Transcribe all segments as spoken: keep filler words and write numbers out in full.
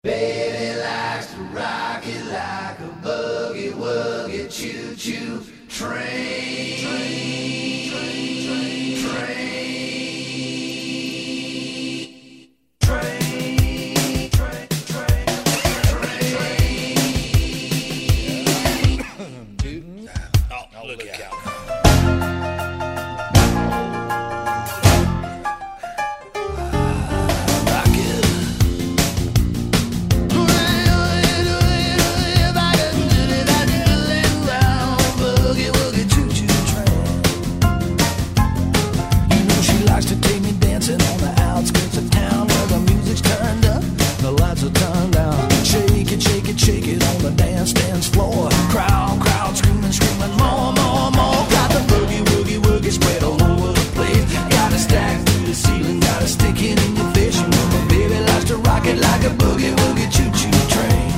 Baby likes to rock it like a boogie woogie choo choo train. Train, train, train, train. Train, train, train, train. Oh, look out. Shake it on the dance dance floor. Crowd, crowd screaming, screaming, more, more, more. Got the boogie, woogie, woogie spread all over the place. Got it stacked through the ceiling, got it sticking in your face. You know my baby likes to rock it like a boogie, woogie, choo-choo train.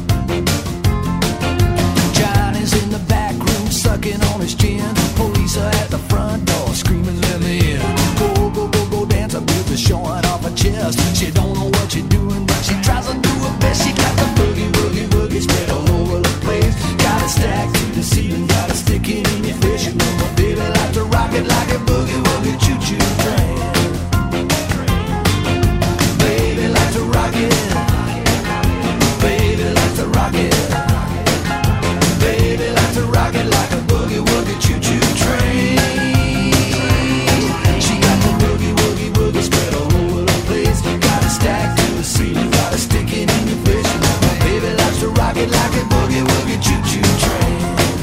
Johnny's in the back room sucking on his chin. Police are at the front door screaming, let me in. Go, go, go, go dance. A baby showing off her chest. She don't know what she's doing, but she tries to do her best. She got the boogie, woogie, woogie spread all over the place. Got it stacked to the ceiling, got it sticking in your face. You know my baby like to rock it like a boogie, woogie, choo-choo train. Baby like to rock it. Baby like to rock it. Baby like to rock it like a boogie, woogie, choo-choo train. She got the boogie, woogie, woogie spread all over the place. Got it stacked to the ceiling, got it sticking in your face. You know my baby likes to rock it like a boogie, woogie, choo-choo train.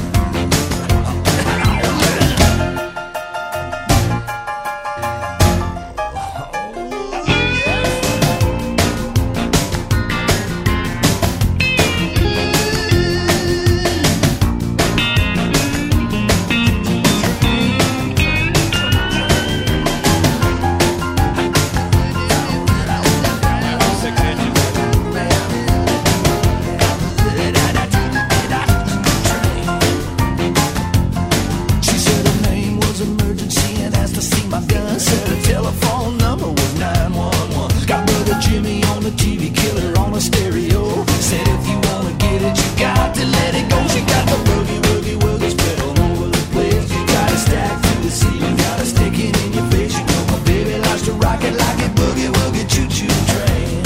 She said her name was emergency and asked to see my gun. Said her telephone number was nine one one. Got brother Jimmy on the T V, killer on the stereo. Said if you wanna get it, you got to let it go. She got the boogie, woogie, woogie spread all over the place. Got it stacked to the ceiling, got it sticking in your face. You know my baby likes to rock it like a boogie, woogie, choo-choo train.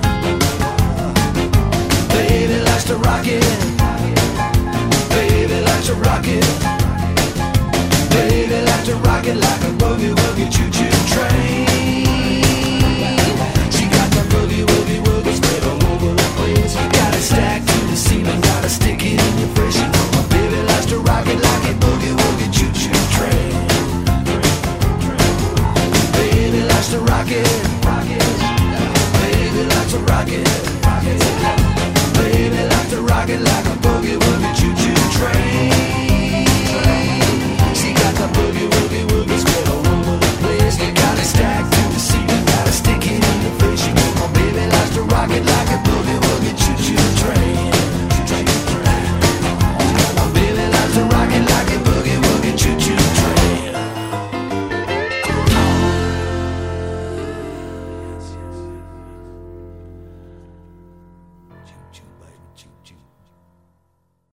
Baby likes to rock it. Baby likes to rock it. Baby likes to rock it like a boogie, woogie, choo-choo train.